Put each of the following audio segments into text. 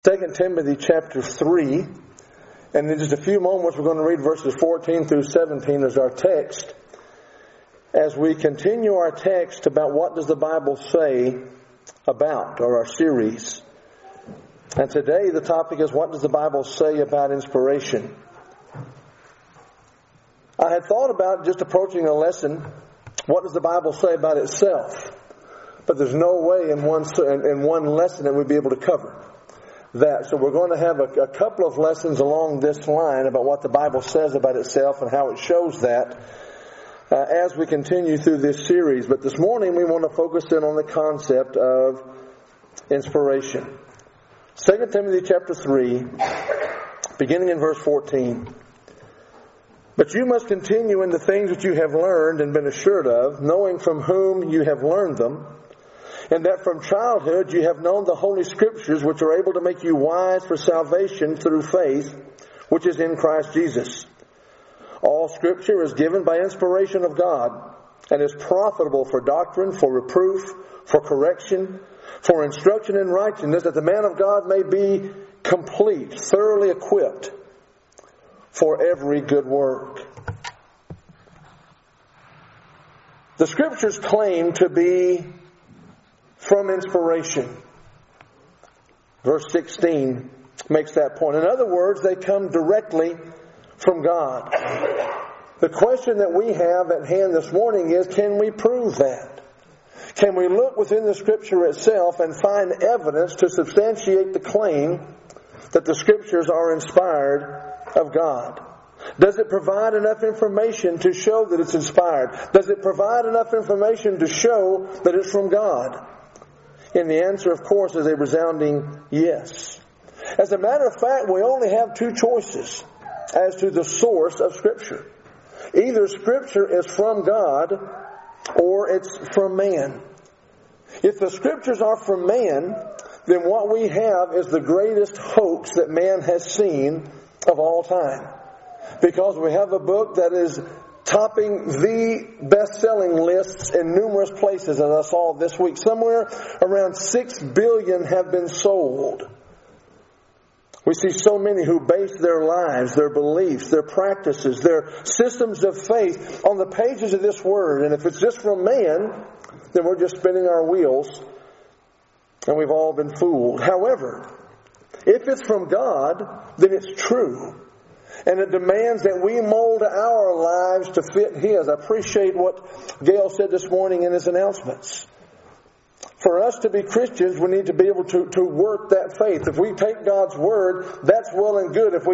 2 Timothy chapter 3, and in just a few moments we're going to read verses 14 through 17 as our text. As we continue our text about what does the Bible say about, or our series. And today the topic is, what does the Bible say about inspiration? I had thought about just approaching a lesson, what does the Bible say about itself? But there's no way in one lesson that we'd be able to cover that. So we're going to have a couple of lessons along this line about what the Bible says about itself and how it shows that as we continue through this series. But this morning we want to focus in on the concept of inspiration. 2 Timothy chapter 3, beginning in verse 14. But you must continue in the things that you have learned and been assured of, knowing from whom you have learned them, and that from childhood you have known the Holy Scriptures, which are able to make you wise for salvation through faith, which is in Christ Jesus. All Scripture is given by inspiration of God, and is profitable for doctrine, for reproof, for correction, for instruction in righteousness, that the man of God may be complete, thoroughly equipped for every good work. The Scriptures claim to be from inspiration. Verse 16 makes that point. In other words, they come directly from God. The question that we have at hand this morning is, can we prove that? Can we look within the Scripture itself and find evidence to substantiate the claim that the Scriptures are inspired of God? Does it provide enough information to show that it's inspired? Does it provide enough information to show that it's from God? And the answer, of course, is a resounding yes. As a matter of fact, we only have two choices as to the source of Scripture. Either Scripture is from God or it's from man. If the Scriptures are from man, then what we have is the greatest hoax that man has seen of all time. Because we have a book that is topping the best-selling lists in numerous places, as I saw this week. Somewhere around 6 billion have been sold. We see so many who base their lives, their beliefs, their practices, their systems of faith on the pages of this Word. And if it's just from man, then we're just spinning our wheels and we've all been fooled. However, if it's from God, then it's true. And it demands that we mold our lives to fit His. I appreciate what Gail said this morning in his announcements. For us to be Christians, we need to be able to work that faith. If we take God's Word, that's well and good. If we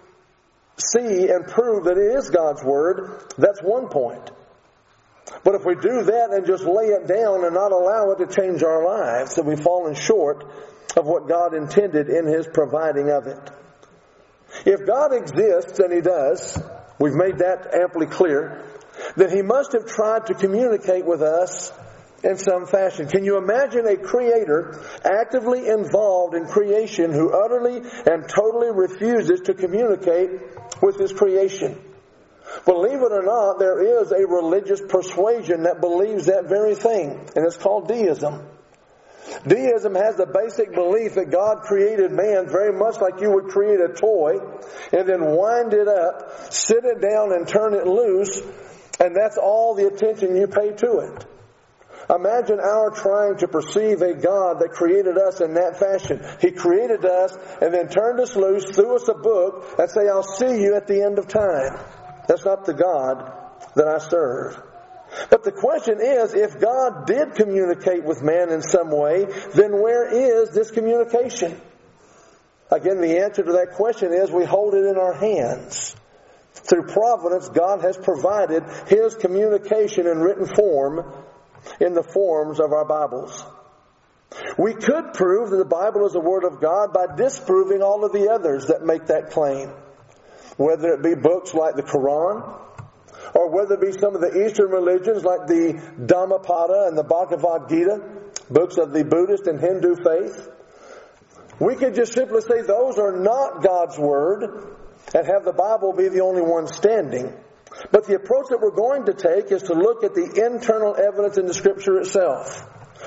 see and prove that it is God's Word, that's one point. But if we do that and just lay it down and not allow it to change our lives, then we've fallen short of what God intended in His providing of it. If God exists, and He does, we've made that amply clear, then He must have tried to communicate with us in some fashion. Can you imagine a creator actively involved in creation who utterly and totally refuses to communicate with His creation? Believe it or not, there is a religious persuasion that believes that very thing, and it's called deism. Deism has the basic belief that God created man very much like you would create a toy and then wind it up, sit it down and turn it loose, and that's all the attention you pay to it. Imagine our trying to perceive a God that created us in that fashion. He created us and then turned us loose, threw us a book, and say, I'll see you at the end of time. That's not the God that I serve. But the question is, if God did communicate with man in some way, then where is this communication? Again, the answer to that question is we hold it in our hands. Through providence, God has provided His communication in written form in the forms of our Bibles. We could prove that the Bible is the Word of God by disproving all of the others that make that claim. Whether it be books like the Quran, or whether it be some of the Eastern religions like the Dhammapada and the Bhagavad Gita, books of the Buddhist and Hindu faith. We could just simply say those are not God's Word and have the Bible be the only one standing. But the approach that we're going to take is to look at the internal evidence in the Scripture itself.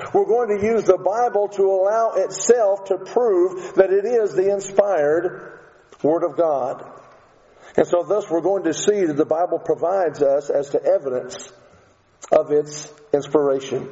We're going to use the Bible to allow itself to prove that it is the inspired Word of God. And so thus we're going to see that the Bible provides us as to evidence of its inspiration.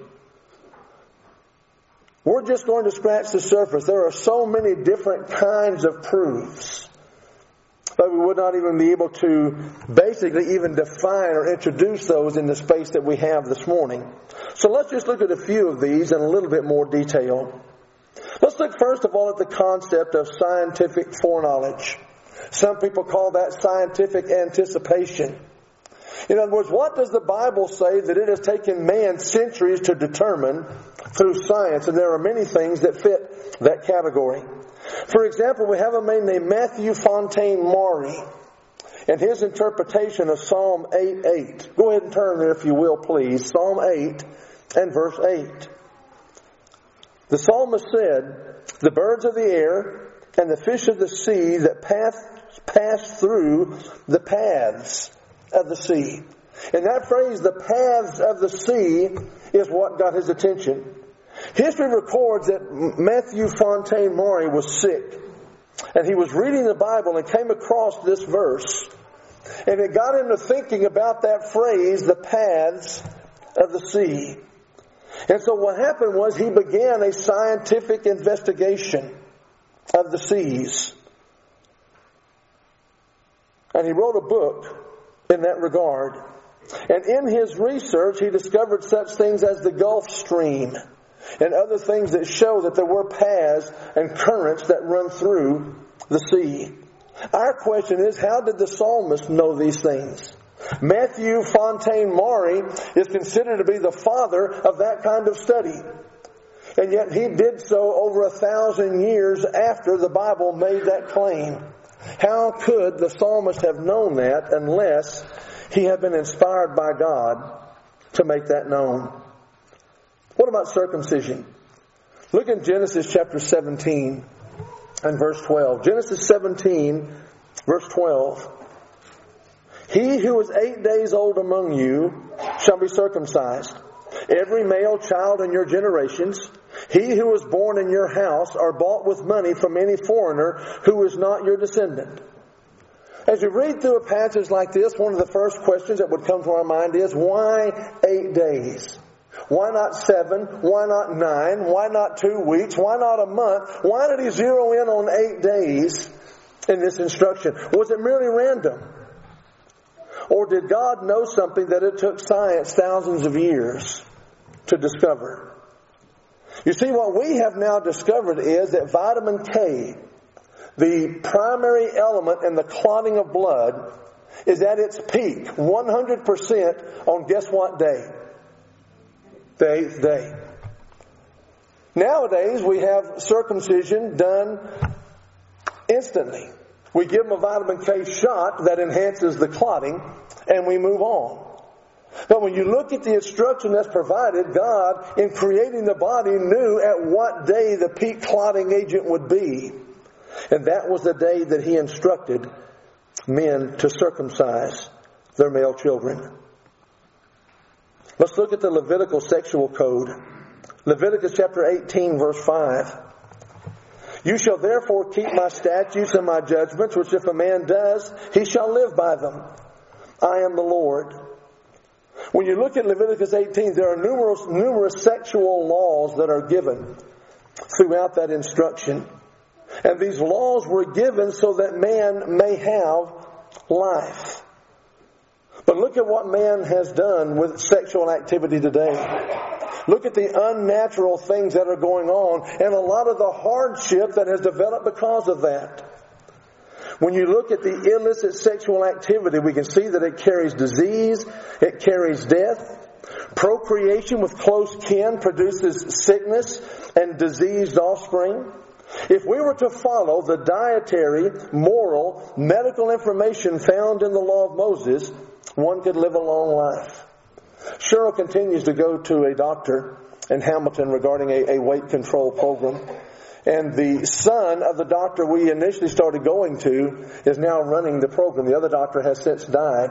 We're just going to scratch the surface. There are so many different kinds of proofs that we would not even be able to basically even define or introduce those in the space that we have this morning. So let's just look at a few of these in a little bit more detail. Let's look first of all at the concept of scientific foreknowledge. Some people call that scientific anticipation. In other words, what does the Bible say that it has taken man centuries to determine through science? And there are many things that fit that category. For example, we have a man named Matthew Fontaine Maury and his interpretation of Psalm 8:8. Go ahead and turn there if you will, please. Psalm 8 and verse 8. The psalmist said, "The birds of the air and the fish of the sea that pass through the paths of the sea." And that phrase, the paths of the sea, is what got his attention. History records that Matthew Fontaine Maury was sick. And he was reading the Bible and came across this verse. And it got him to thinking about that phrase, the paths of the sea. And so what happened was he began a scientific investigation of the seas. And he wrote a book in that regard. And in his research, he discovered such things as the Gulf Stream and other things that show that there were paths and currents that run through the sea. Our question is, how did the psalmist know these things? Matthew Fontaine Maury is considered to be the father of that kind of study. And yet he did so over 1,000 years after the Bible made that claim. How could the psalmist have known that unless he had been inspired by God to make that known? What about circumcision? Look in Genesis chapter 17 and verse 12. Genesis 17, verse 12. "He who is 8 days old among you shall be circumcised. Every male child in your generations, he who was born in your house or bought with money from any foreigner who is not your descendant." As you read through a passage like this, one of the first questions that would come to our mind is, why 8 days? Why not 7? Why not 9? Why not 2 weeks? Why not a month? Why did he zero in on 8 days in this instruction? Was it merely random? Or did God know something that it took science thousands of years to discover? You see, what we have now discovered is that vitamin K, the primary element in the clotting of blood, is at its peak, 100% on guess what day? The 8th day. Nowadays, we have circumcision done instantly. We give them a vitamin K shot that enhances the clotting, and we move on. But when you look at the instruction that's provided, God, in creating the body, knew at what day the peak clotting agent would be. And that was the day that He instructed men to circumcise their male children. Let's look at the Levitical sexual code. Leviticus chapter 18, verse 5. "You shall therefore keep my statutes and my judgments, which if a man does, he shall live by them. I am the Lord." When you look at Leviticus 18, there are numerous sexual laws that are given throughout that instruction. And these laws were given so that man may have life. But look at what man has done with sexual activity today. Look at the unnatural things that are going on and a lot of the hardship that has developed because of that. When you look at the illicit sexual activity, we can see that it carries disease, it carries death. Procreation with close kin produces sickness and diseased offspring. If we were to follow the dietary, moral, medical information found in the law of Moses, one could live a long life. Cheryl continues to go to a doctor in Hamilton regarding a weight control program. And the son of the doctor we initially started going to is now running the program. The other doctor has since died.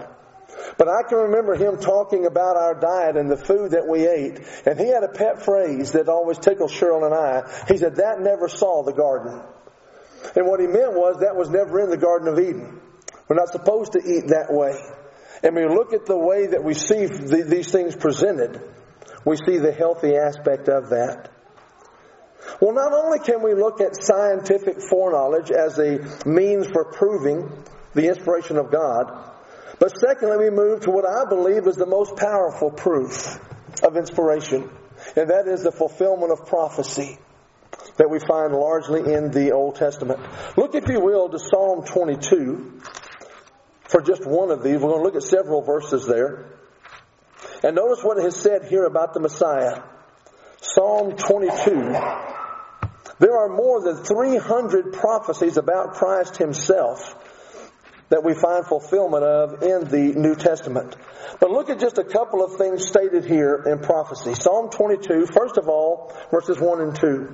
But I can remember him talking about our diet and the food that we ate. And he had a pet phrase that always tickled Cheryl and I. He said, that never saw the garden. And what he meant was that was never in the Garden of Eden. We're not supposed to eat that way. And when we look at the way that we see these things presented, we see the healthy aspect of that. Well, not only can we look at scientific foreknowledge as a means for proving the inspiration of God, but secondly, we move to what I believe is the most powerful proof of inspiration, and that is the fulfillment of prophecy that we find largely in the Old Testament. Look, if you will, to Psalm 22 for just one of these. We're going to look at several verses there. And notice what it has said here about the Messiah. Psalm 22. There are more than 300 prophecies about Christ himself that we find fulfillment of in the New Testament. But look at just a couple of things stated here in prophecy. Psalm 22, first of all, verses 1 and 2.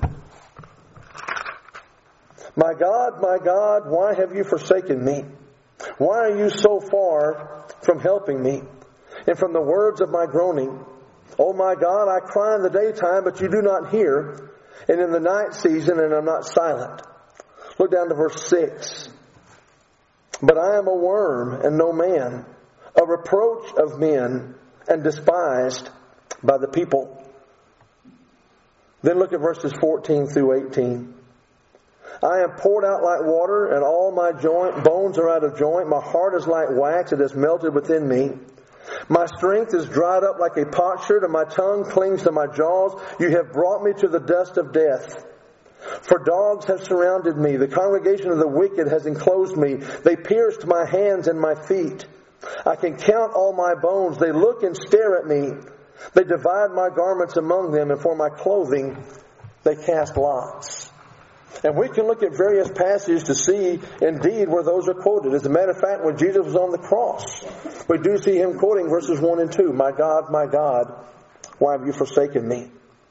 My God, why have you forsaken me? Why are you so far from helping me and from the words of my groaning? Oh my God, I cry in the daytime, but you do not hear, and in the night season, and I'm not silent. Look down to verse 6. But I am a worm and no man, a reproach of men and despised by the people. Then look at verses 14 through 18. I am poured out like water, and all my bones are out of joint. My heart is like wax, it has melted within me. My strength is dried up like a potsherd, and my tongue clings to my jaws. You have brought me to the dust of death. For dogs have surrounded me. The congregation of the wicked has enclosed me. They pierced my hands and my feet. I can count all my bones. They look and stare at me. They divide my garments among them, and for my clothing they cast lots. And we can look at various passages to see indeed where those are quoted. As a matter of fact, when Jesus was on the cross, we do see him quoting verses 1 and 2. My God, why have you forsaken me?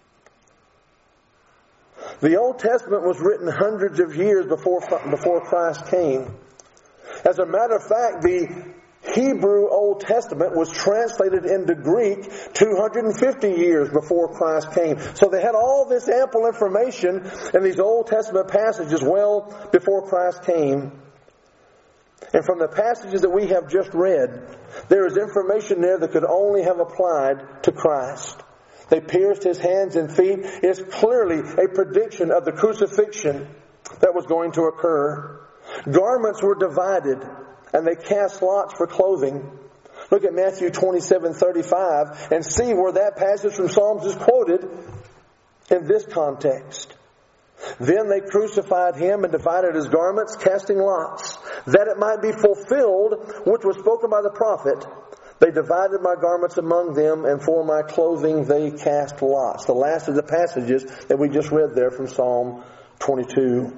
The Old Testament was written hundreds of years before Christ came. As a matter of fact, the Hebrew Old Testament was translated into Greek 250 years before Christ came. So they had all this ample information in these Old Testament passages well before Christ came. And from the passages that we have just read, there is information there that could only have applied to Christ. They pierced his hands and feet. It's clearly a prediction of the crucifixion that was going to occur. Garments were divided, and they cast lots for clothing. Look at Matthew 27:35 and see where that passage from Psalms is quoted in this context. Then they crucified him and divided his garments, casting lots, that it might be fulfilled which was spoken by the prophet. They divided my garments among them, and for my clothing they cast lots. The last of the passages that we just read there from Psalm 22.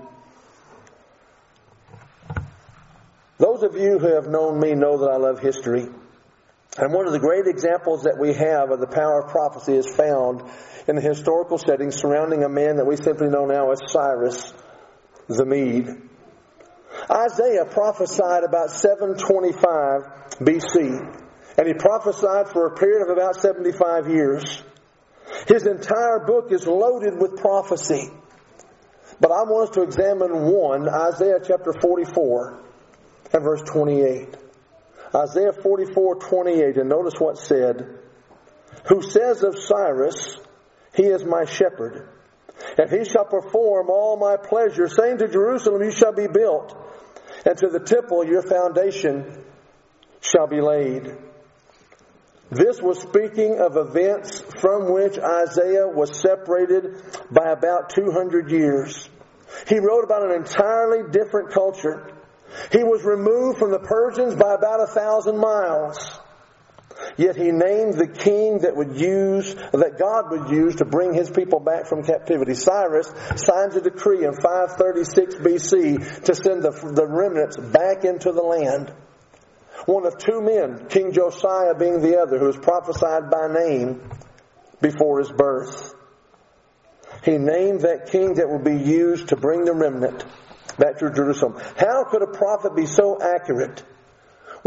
Those of you who have known me know that I love history. And one of the great examples that we have of the power of prophecy is found in the historical setting surrounding a man that we simply know now as Cyrus the Mede. Isaiah prophesied about 725 BC. And he prophesied for a period of about 75 years. His entire book is loaded with prophecy. But I want us to examine one, Isaiah chapter 44 and verse 28. Isaiah 44:28, and notice what's said. Who says of Cyrus, he is my shepherd, and he shall perform all my pleasure, saying to Jerusalem, you shall be built, and to the temple your foundation shall be laid. This was speaking of events from which Isaiah was separated by about 200 years. He wrote about an entirely different culture. He was removed from the Persians by about 1,000 miles. Yet he named the king that God would use to bring his people back from captivity. Cyrus signs a decree in 536 BC to send the remnants back into the land. One of two men, King Josiah being the other, who was prophesied by name before his birth. He named that king that would be used to bring the remnant back to Jerusalem. How could a prophet be so accurate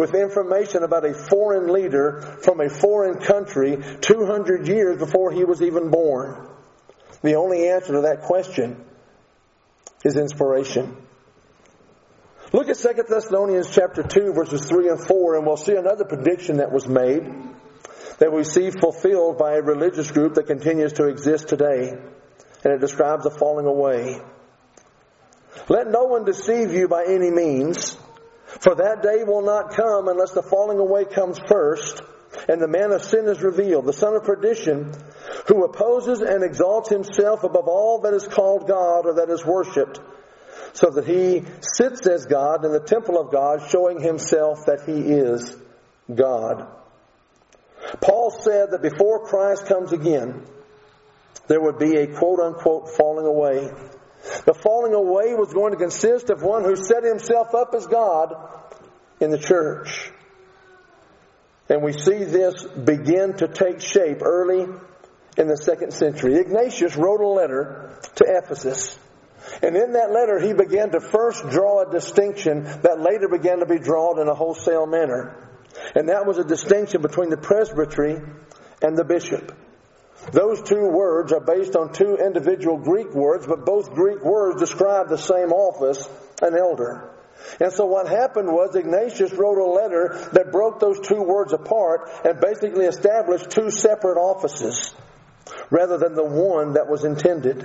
with information about a foreign leader from a foreign country 200 years before he was even born? The only answer to that question is inspiration. Look at 2 Thessalonians chapter 2, verses 3 and 4, and we'll see another prediction that was made that we see fulfilled by a religious group that continues to exist today. And it describes the falling away. Let no one deceive you by any means, for that day will not come unless the falling away comes first, and the man of sin is revealed, the son of perdition, who opposes and exalts himself above all that is called God or that is worshipped, so that he sits as God in the temple of God, showing himself that he is God. Paul said that before Christ comes again, there would be a quote-unquote falling away. The falling away was going to consist of one who set himself up as God in the church. And we see this begin to take shape early in the 2nd century. Ignatius wrote a letter to Ephesus. And in that letter, he began to first draw a distinction that later began to be drawn in a wholesale manner. And that was a distinction between the presbytery and the bishop. Those two words are based on two individual Greek words, but both Greek words describe the same office, an elder. And so what happened was Ignatius wrote a letter that broke those two words apart and basically established two separate offices rather than the one that was intended.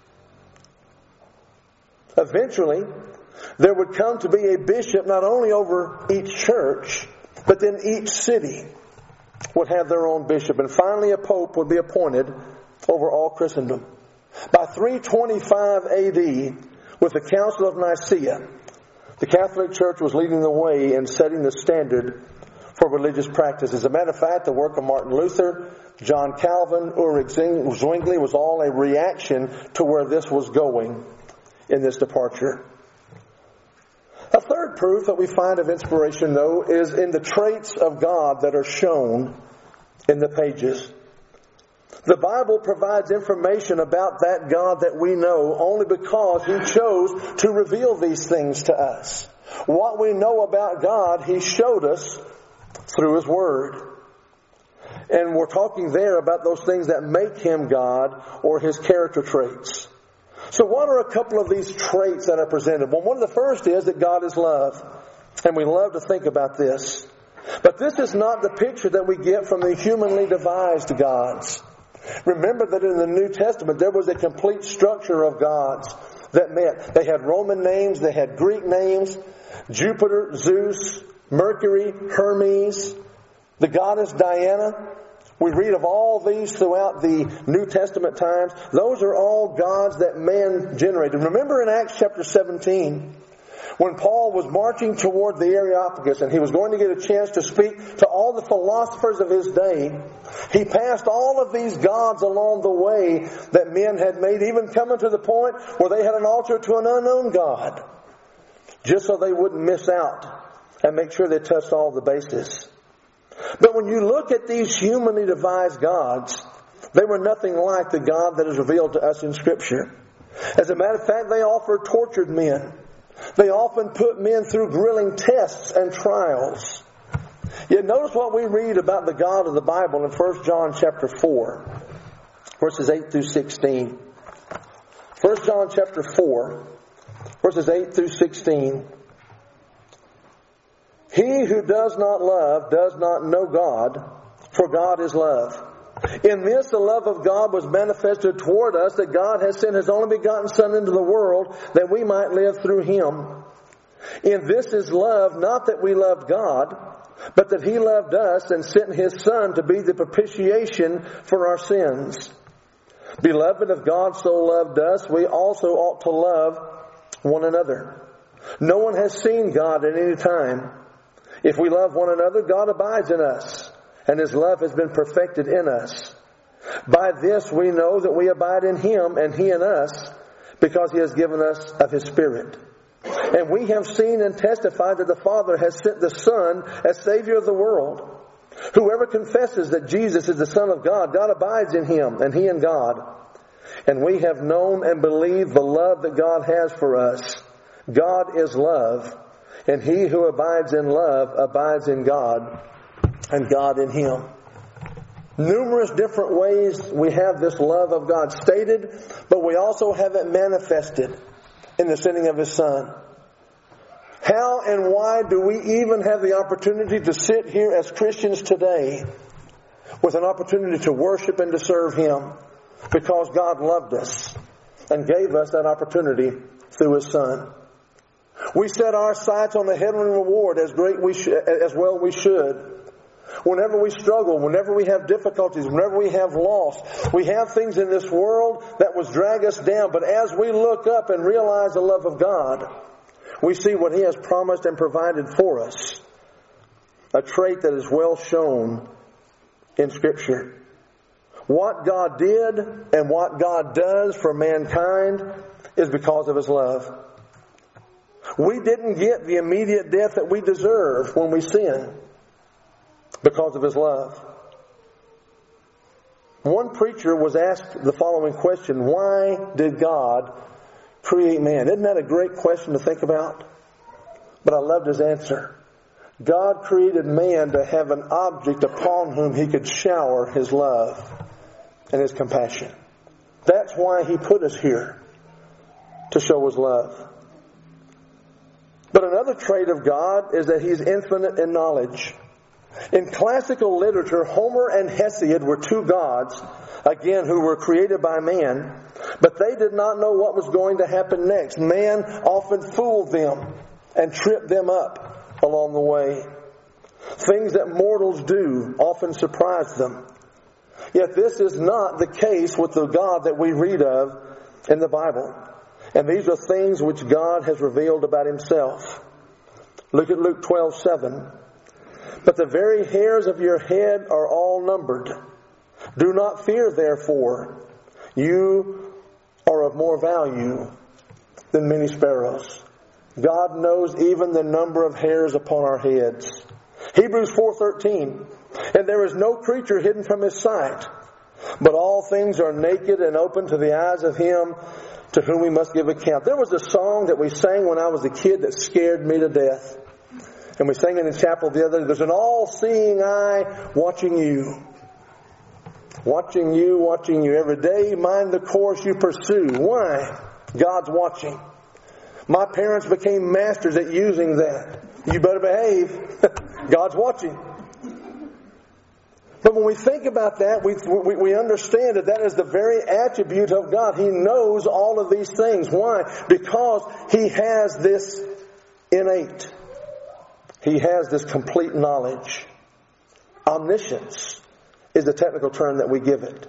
Eventually, there would come to be a bishop not only over each church, but then each city would have their own bishop. And finally a pope would be appointed over all Christendom. By 325 AD, with the Council of Nicaea, the Catholic Church was leading the way in setting the standard for religious practice. As a matter of fact, the work of Martin Luther, John Calvin, Ulrich Zwingli was all a reaction to where this was going in this departure. A third proof that we find of inspiration, though, is in the traits of God that are shown in the pages. The Bible provides information about that God that we know only because He chose to reveal these things to us. What we know about God, He showed us through His Word. And we're talking there about those things that make Him God or His character traits. So what are a couple of these traits that are presented? Well, one of the first is that God is love. And we love to think about this. But this is not the picture that we get from the humanly devised gods. Remember that in the New Testament there was a complete structure of gods that met. They had Roman names, they had Greek names, Jupiter, Zeus, Mercury, Hermes, the goddess Diana. We read of all these throughout the New Testament times. Those are all gods that man generated. Remember in Acts chapter 17, when Paul was marching toward the Areopagus and he was going to get a chance to speak to all the philosophers of his day, he passed all of these gods along the way that men had made, even coming to the point where they had an altar to an unknown God, just so they wouldn't miss out and make sure they touched all the bases. But when you look at these humanly devised gods, they were nothing like the God that is revealed to us in Scripture. As a matter of fact, they often tortured men. They often put men through grilling tests and trials. Yet notice what we read about the God of the Bible in 1 John chapter 4, verses 8 through 16. 1 John chapter 4, verses 8 through 16. He who does not love does not know God, for God is love. In this the love of God was manifested toward us, that God has sent His only begotten Son into the world, that we might live through Him. In this is love, not that we loved God, but that He loved us and sent His Son to be the propitiation for our sins. Beloved, if God so loved us, we also ought to love one another. No one has seen God at any time. If we love one another, God abides in us, and His love has been perfected in us. By this we know that we abide in Him and He in us, because He has given us of His Spirit. And we have seen and testified that the Father has sent the Son as Savior of the world. Whoever confesses that Jesus is the Son of God, God abides in Him and He in God. And we have known and believed the love that God has for us. God is love. And he who abides in love abides in God, and God in him. Numerous different ways we have this love of God stated, but we also have it manifested in the sending of His Son. How and why do we even have the opportunity to sit here as Christians today with an opportunity to worship and to serve Him? Because God loved us and gave us that opportunity through His Son. We set our sights on the heavenly reward as well we should. Whenever we struggle, whenever we have difficulties, whenever we have loss, we have things in this world that would drag us down. But as we look up and realize the love of God, we see what He has promised and provided for us. A trait that is well shown in Scripture. What God did and what God does for mankind is because of His love. We didn't get the immediate death that we deserve when we sin because of His love. One preacher was asked the following question: why did God create man? Isn't that a great question to think about? But I loved his answer. God created man to have an object upon whom He could shower His love and His compassion. That's why He put us here, to show His love. But another trait of God is that He's infinite in knowledge. In classical literature, Homer and Hesiod were two gods, again, who were created by man, but they did not know what was going to happen next. Man often fooled them and tripped them up along the way. Things that mortals do often surprise them. Yet this is not the case with the God that we read of in the Bible. And these are things which God has revealed about Himself. Look at Luke 12:7. But the very hairs of your head are all numbered. Do not fear, therefore. You are of more value than many sparrows. God knows even the number of hairs upon our heads. Hebrews 4:13. And there is no creature hidden from His sight, but all things are naked and open to the eyes of Him to whom we must give account. There was a song that we sang when I was a kid that scared me to death. And we sang it in chapel the other day. There's an all-seeing eye watching you. Watching you, watching you. Every day, mind the course you pursue. Why? God's watching. My parents became masters at using that. You better behave. God's watching. But when we think about that, we understand that is the very attribute of God. He knows all of these things. Why? Because He has this innate. He has this complete knowledge. Omniscience is the technical term that we give it.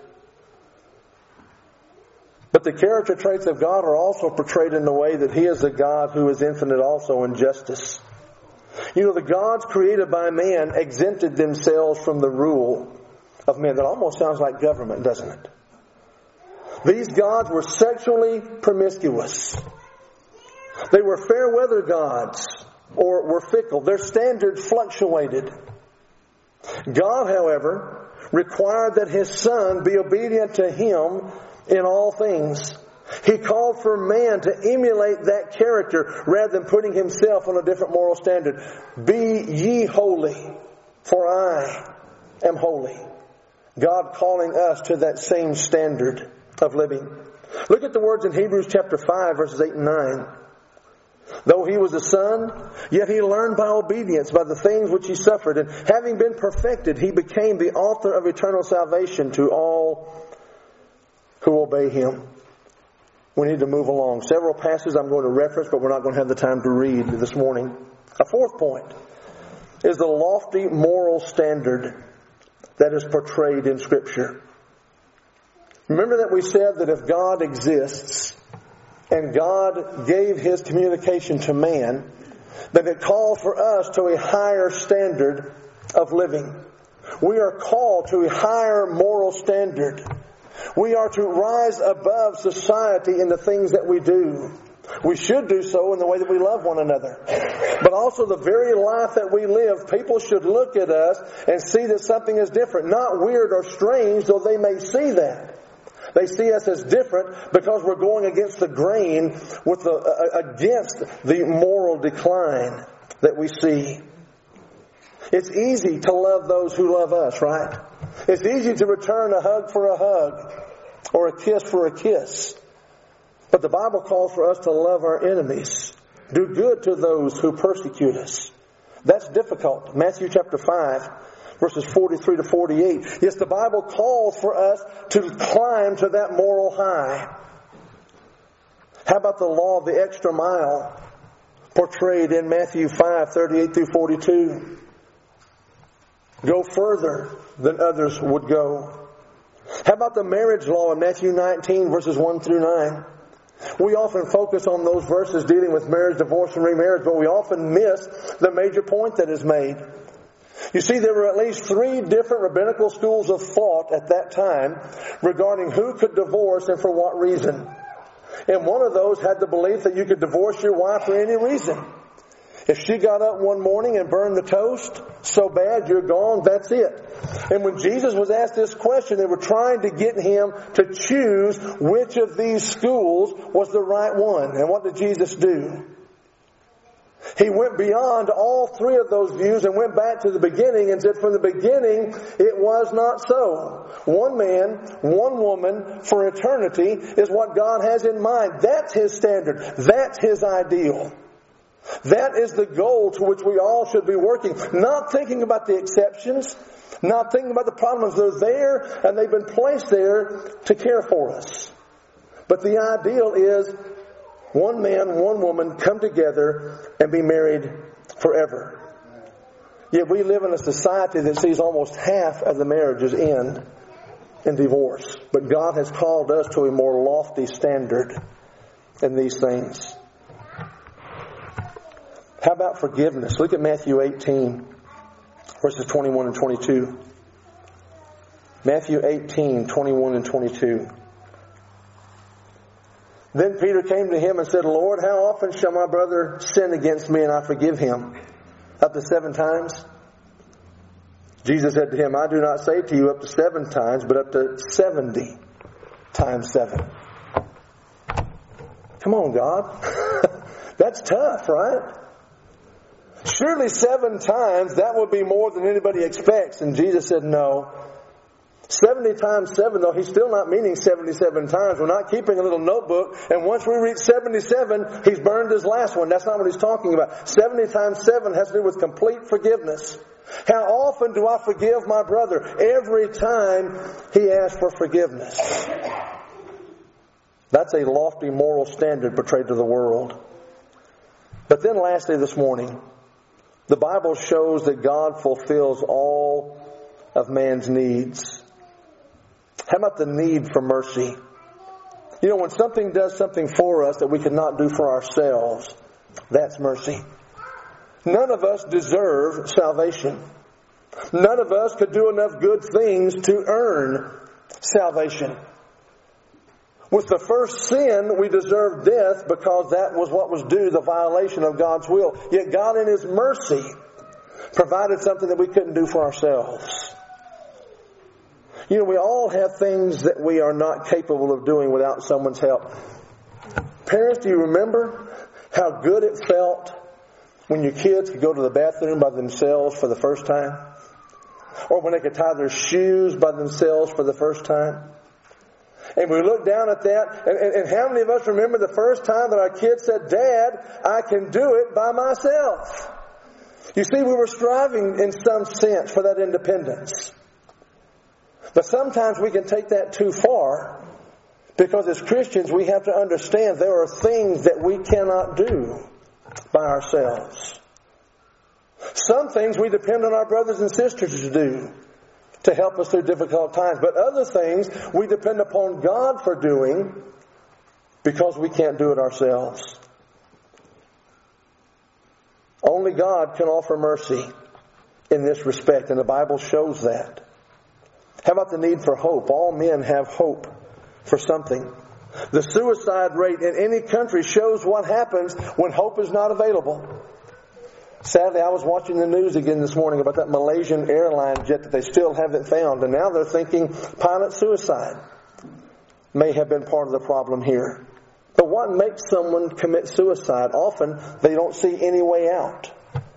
But the character traits of God are also portrayed in the way that He is a God who is infinite also in justice. You know, the gods created by man exempted themselves from the rule of men. That almost sounds like government, doesn't it? These gods were sexually promiscuous. They were fair weather gods, or were fickle. Their standards fluctuated. God, however, required that His Son be obedient to Him in all things. He called for man to emulate that character rather than putting Himself on a different moral standard. Be ye holy, for I am holy. God calling us to that same standard of living. Look at the words in Hebrews chapter 5, verses 8 and 9. Though He was a son, yet He learned by obedience, by the things which He suffered. And having been perfected, He became the author of eternal salvation to all who obey Him. We need to move along. Several passages I'm going to reference, but we're not going to have the time to read this morning. A fourth point is the lofty moral standard that is portrayed in Scripture. Remember that we said that if God exists, and God gave His communication to man, then it called for us to a higher standard of living. We are called to a higher moral standard. We are to rise above society in the things that we do. We should do so in the way that we love one another. But also the very life that we live, people should look at us and see that something is different. Not weird or strange, though they may see that. They see us as different because we're going against the grain, against the moral decline that we see. It's easy to love those who love us, right? It's easy to return a hug for a hug or a kiss for a kiss. But the Bible calls for us to love our enemies. Do good to those who persecute us. That's difficult. Matthew chapter 5, verses 43 to 48. Yes, the Bible calls for us to climb to that moral high. How about the law of the extra mile portrayed in Matthew 5, 38 through 42? Go further than others would go. How about the marriage law in Matthew 19, verses 1 through 9? We often focus on those verses dealing with marriage, divorce, and remarriage, but we often miss the major point that is made. You see, there were at least 3 different rabbinical schools of thought at that time regarding who could divorce and for what reason. And one of those had the belief that you could divorce your wife for any reason. If she got up one morning and burned the toast so bad you're gone, that's it. And when Jesus was asked this question, they were trying to get him to choose which of these schools was the right one. And what did Jesus do? He went beyond all 3 of those views and went back to the beginning and said from the beginning it was not so. One man, one woman for eternity is what God has in mind. That's His standard. That's His ideal. That is the goal to which we all should be working. Not thinking about the exceptions. Not thinking about the problems. They're there and they've been placed there to care for us. But the ideal is one man, one woman come together and be married forever. Yet we live in a society that sees almost half of the marriages end in divorce. But God has called us to a more lofty standard in these things. How about forgiveness? Look at Matthew 18, verses 21 and 22. Matthew 18, 21 and 22. Then Peter came to him and said, Lord, how often shall my brother sin against me and I forgive him? Up to 7 times? Jesus said to him, I do not say to you up to 7 times, but up to 70 times 7. Come on, God. That's tough, right? Surely 7 times, that would be more than anybody expects. And Jesus said, no. 70 times 7, though, he's still not meaning 77 times. We're not keeping a little notebook. And once we reach 77, he's burned his last one. That's not what he's talking about. 70 times 7 has to do with complete forgiveness. How often do I forgive my brother? Every time he asks for forgiveness. That's a lofty moral standard portrayed to the world. But then lastly this morning, the Bible shows that God fulfills all of man's needs. How about the need for mercy? You know, when something does something for us that we could not do for ourselves, that's mercy. None of us deserve salvation. None of us could do enough good things to earn salvation. With the first sin, we deserved death because that was what was due, the violation of God's will. Yet God in His mercy provided something that we couldn't do for ourselves. You know, we all have things that we are not capable of doing without someone's help. Parents, do you remember how good it felt when your kids could go to the bathroom by themselves for the first time? Or when they could tie their shoes by themselves for the first time? And we look down at that, and how many of us remember the first time that our kid said, Dad, I can do it by myself? You see, we were striving in some sense for that independence. But sometimes we can take that too far, because as Christians we have to understand there are things that we cannot do by ourselves. Some things we depend on our brothers and sisters to do to help us through difficult times. But other things we depend upon God for doing because we can't do it ourselves. Only God can offer mercy in this respect, and the Bible shows that. How about the need for hope? All men have hope for something. The suicide rate in any country shows what happens when hope is not available. Sadly, I was watching the news again this morning about that Malaysian airline jet that they still haven't found. And now they're thinking pilot suicide may have been part of the problem here. But what makes someone commit suicide? Often they don't see any way out.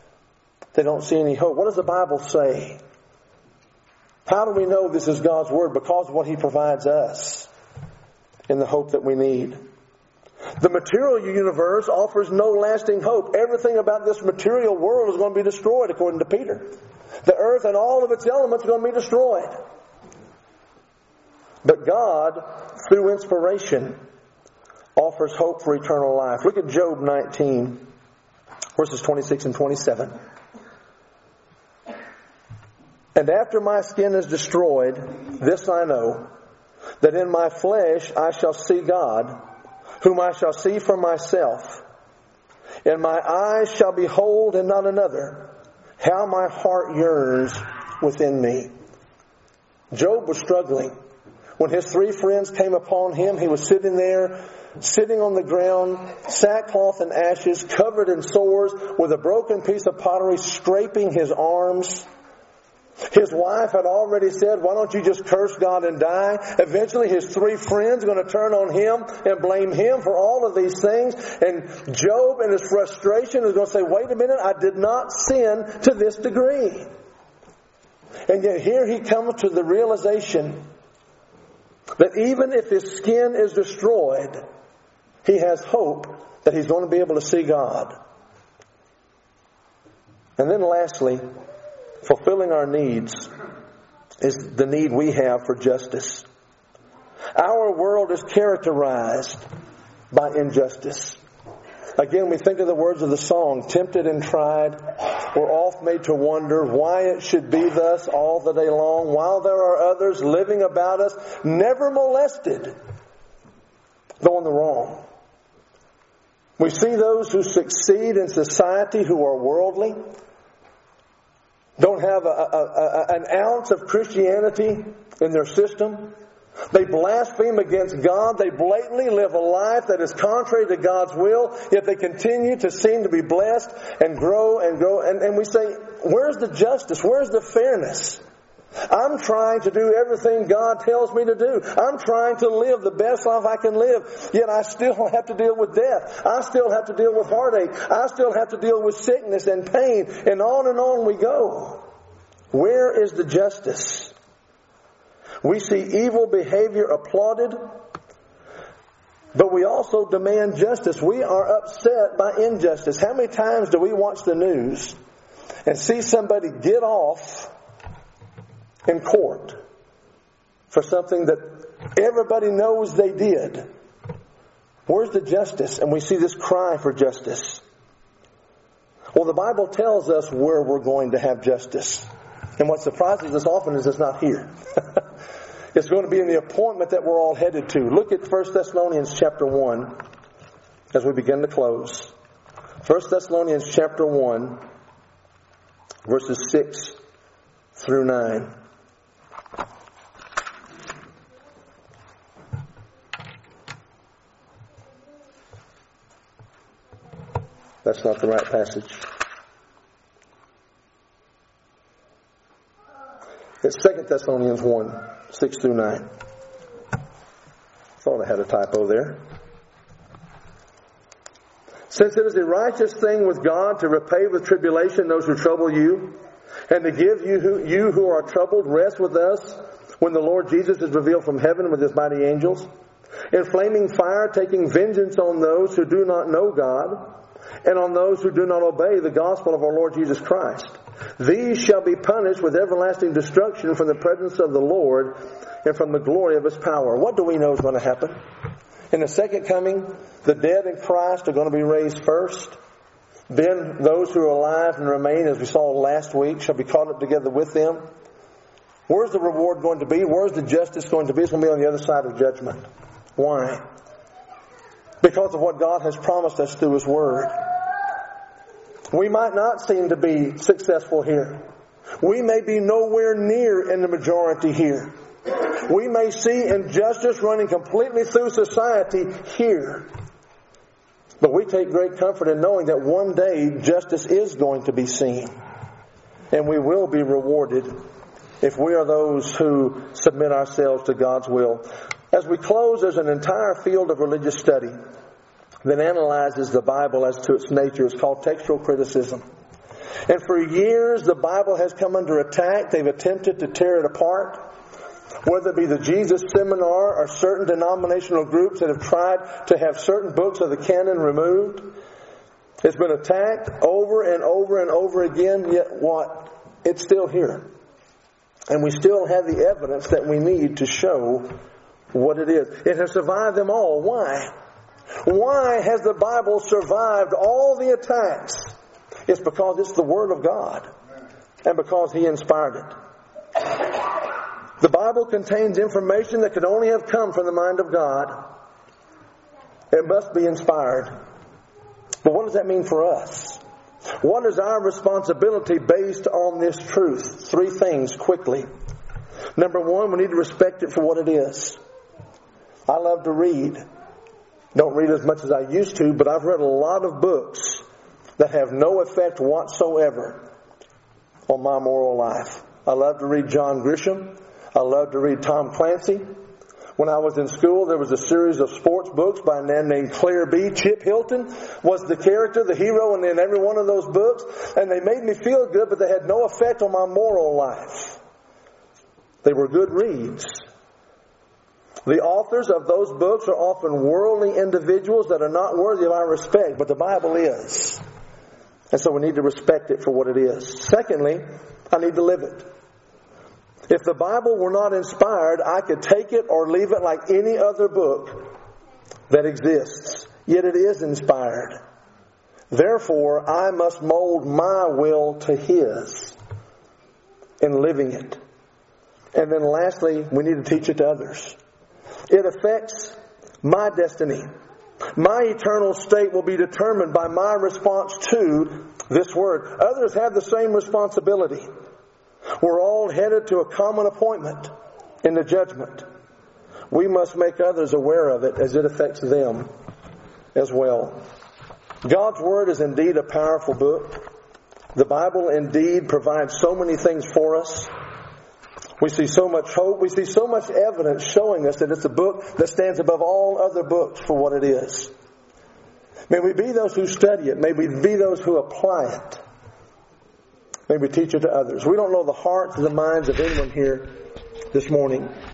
they don't see any hope. What does the Bible say? How do we know this is God's Word? Because of what He provides us in the hope that we need. The material universe offers no lasting hope. Everything about this material world is going to be destroyed, according to Peter. The earth and all of its elements are going to be destroyed. But God, through inspiration, offers hope for eternal life. Look at Job 19, verses 26 and 27. And after my skin is destroyed, this I know, that in my flesh I shall see God, whom I shall see for myself. And my eyes shall behold and not another. How my heart yearns within me. Job was struggling. When his 3 friends came upon him, he was sitting there, sitting on the ground, sackcloth and ashes, covered in sores, with a broken piece of pottery scraping his arms. His wife had already said, why don't you just curse God and die? Eventually his 3 friends are going to turn on him and blame him for all of these things. And Job, in his frustration, is going to say, wait a minute, I did not sin to this degree. And yet here he comes to the realization that even if his skin is destroyed, he has hope that he's going to be able to see God. And then lastly, fulfilling our needs is the need we have for justice. Our world is characterized by injustice. Again, we think of the words of the song, tempted and tried, we're oft made to wonder why it should be thus all the day long, while there are others living about us, never molested, though in the wrong. We see those who succeed in society who are worldly, don't have an ounce of Christianity in their system. They blaspheme against God. They blatantly live a life that is contrary to God's will, yet they continue to seem to be blessed and grow and grow. And we say, where's the justice? Where's the fairness? I'm trying to do everything God tells me to do. I'm trying to live the best life I can live, yet I still have to deal with death. I still have to deal with heartache. I still have to deal with sickness and pain, and on we go. Where is the justice? We see evil behavior applauded, but we also demand justice. We are upset by injustice. How many times do we watch the news and see somebody get off in court for something that everybody knows they did? Where's the justice? And we see this cry for justice. Well, the Bible tells us where we're going to have justice. And what surprises us often is it's not here. It's going to be in the appointment that we're all headed to. Look at 1 Thessalonians chapter 1 as we begin to close. 1 Thessalonians chapter 1, verses 6 through 9. That's not the right passage. It's 2 Thessalonians 1, 6 through 9. Thought I had a typo there. Since it is a righteous thing with God to repay with tribulation those who trouble you, and to give you who are troubled rest with us when the Lord Jesus is revealed from heaven with His mighty angels, in flaming fire taking vengeance on those who do not know God, and on those who do not obey the gospel of our Lord Jesus Christ. These shall be punished with everlasting destruction from the presence of the Lord and from the glory of His power. What do we know is going to happen? In the second coming, the dead in Christ are going to be raised first. Then those who are alive and remain, as we saw last week, shall be caught up together with them. Where's the reward going to be? Where's the justice going to be? It's going to be on the other side of judgment. Why? Because of what God has promised us through His Word. We might not seem to be successful here. We may be nowhere near in the majority here. We may see injustice running completely through society here. But we take great comfort in knowing that one day justice is going to be seen. And we will be rewarded if we are those who submit ourselves to God's will. As we close, there's an entire field of religious study that analyzes the Bible as to its nature. It's called textual criticism. And for years, the Bible has come under attack. They've attempted to tear it apart. Whether it be the Jesus Seminar or certain denominational groups that have tried to have certain books of the canon removed. It's been attacked over and over and over again, yet what? It's still here. And we still have the evidence that we need to show what it is. It has survived them all. Why? Why has the Bible survived all the attacks? It's because it's the Word of God. And because He inspired it. The Bible contains information that could only have come from the mind of God. It must be inspired. But what does that mean for us? What is our responsibility based on this truth? 3 things quickly. Number 1, we need to respect it for what it is. I love to read. Don't read as much as I used to, but I've read a lot of books that have no effect whatsoever on my moral life. I love to read John Grisham. I love to read Tom Clancy. When I was in school, there was a series of sports books by a man named Claire B. Chip Hilton was the character, the hero in every one of those books. And they made me feel good, but they had no effect on my moral life. They were good reads. The authors of those books are often worldly individuals that are not worthy of our respect, but the Bible is. And so we need to respect it for what it is. Secondly, I need to live it. If the Bible were not inspired, I could take it or leave it like any other book that exists. Yet it is inspired. Therefore, I must mold my will to His in living it. And then lastly, we need to teach it to others. It affects my destiny. My eternal state will be determined by my response to this Word. Others have the same responsibility. We're all headed to a common appointment in the judgment. We must make others aware of it as it affects them as well. God's Word is indeed a powerful book. The Bible indeed provides so many things for us. We see so much hope. We see so much evidence showing us that it's a book that stands above all other books for what it is. May we be those who study it. May we be those who apply it. May we teach it to others. We don't know the hearts and the minds of anyone here this morning.